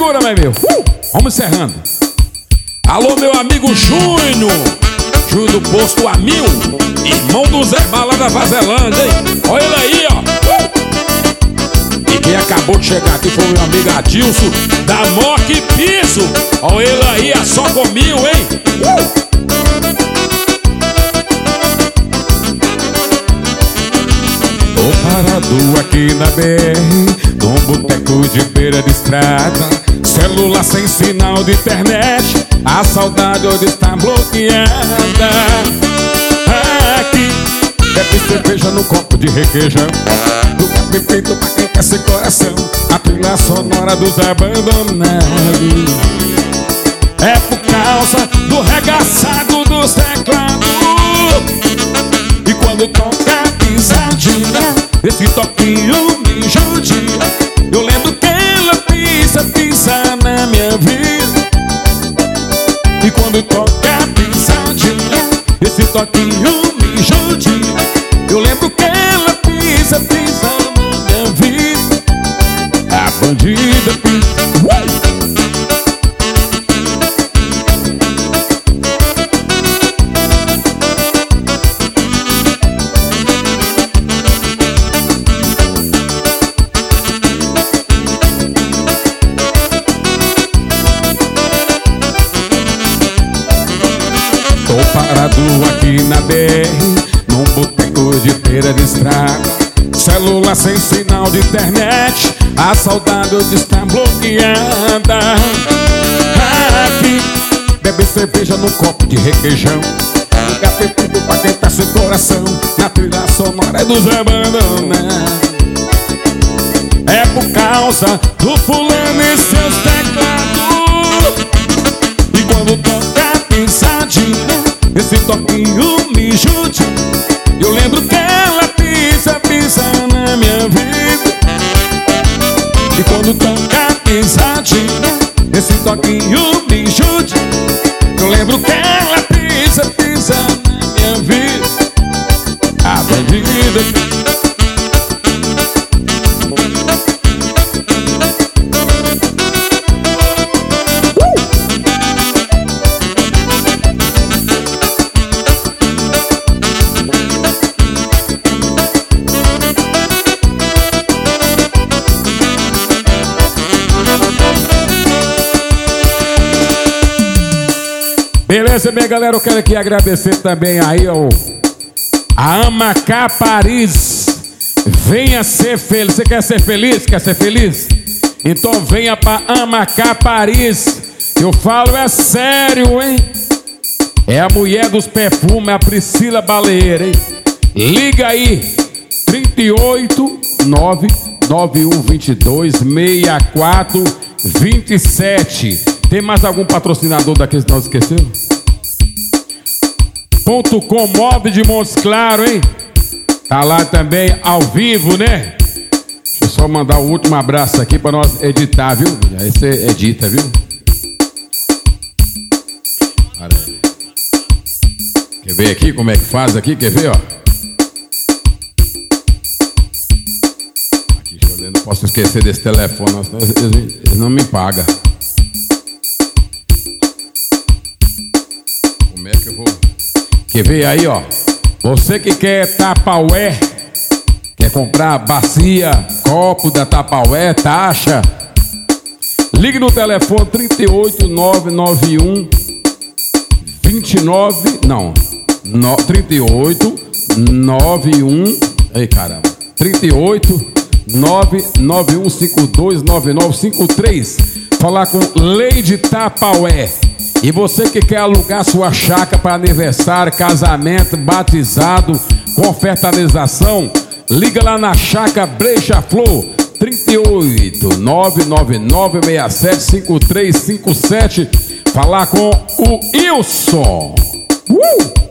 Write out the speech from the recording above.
Segura, meu amigo. Vamos encerrando. Alô, meu amigo Júnior do Posto Amil, irmão do Zé Bala da Vazelândia, hein? Olha ele aí, ó. E quem acabou de chegar aqui foi o meu amigo Adilson da Moque Piso. Olha ele aí, é só comigo, hein? Tô parado aqui na BR, num boteco de beira de estrada. Celular sem sinal de internet, a saudade hoje está bloqueada. Aqui, bebe cerveja no copo de requeijão, do peito pra quem quer ser coração, a trilha sonora dos abandonados. É por causa do regaçado dos teclados. E quando toca pisadinha, esse toquinho me judia. Eu lembro que ela pisa na minha vida. E quando toca pisadinha, esse toquinho me judia. Eu lembro que ela pisa na minha vida. A bandida pisa. Tô parado aqui na BR, num boteco de beira de estrada. Celular sem sinal de internet, a saudade hoje está bloqueada. Aqui, bebe cerveja num copo de requeijão, café tudo pra quem tá sem coração, na trilha sonora dos abandonados. É por causa do fulano e seus teclados. E quando toca pisadinha, esse toquinho me judia. Eu lembro que ela pisa na minha vida. E quando toca pisadinha, esse toquinho me judia. Eu lembro que ela pisa na minha vida. A bandida. Beleza, minha galera, eu quero aqui agradecer também aí a Amacá Paris. Venha ser feliz. Você quer ser feliz? Quer ser feliz? Então venha pra Amacá Paris. Eu falo é sério, hein? É a mulher dos perfumes, a Priscila Baleeira, hein? Liga aí, 38 991 22 64 27. Tem mais algum patrocinador daqueles que nós esquecemos? .com Móvel de Montes Claros, hein? Tá lá também ao vivo, né? Deixa eu só mandar o último abraço aqui pra nós editar, viu? Aí você edita, viu? Quer ver aqui como é que faz aqui? Quer ver, ó? Aqui, eu não posso esquecer desse telefone, eles não me pagam. Como é que eu vou? Quer ver aí, ó? Você que quer Tupperware, quer comprar bacia, copo da Tupperware, taxa, ligue no telefone 38 991 29, não, 38 91, ei caramba, 38 991 52 9953. Falar com Lady Tupperware. E você que quer alugar sua chácara para aniversário, casamento, batizado, confraternização, liga lá na Chácara Brecha Flor, 38 999 67 5357. Falar com o Wilson.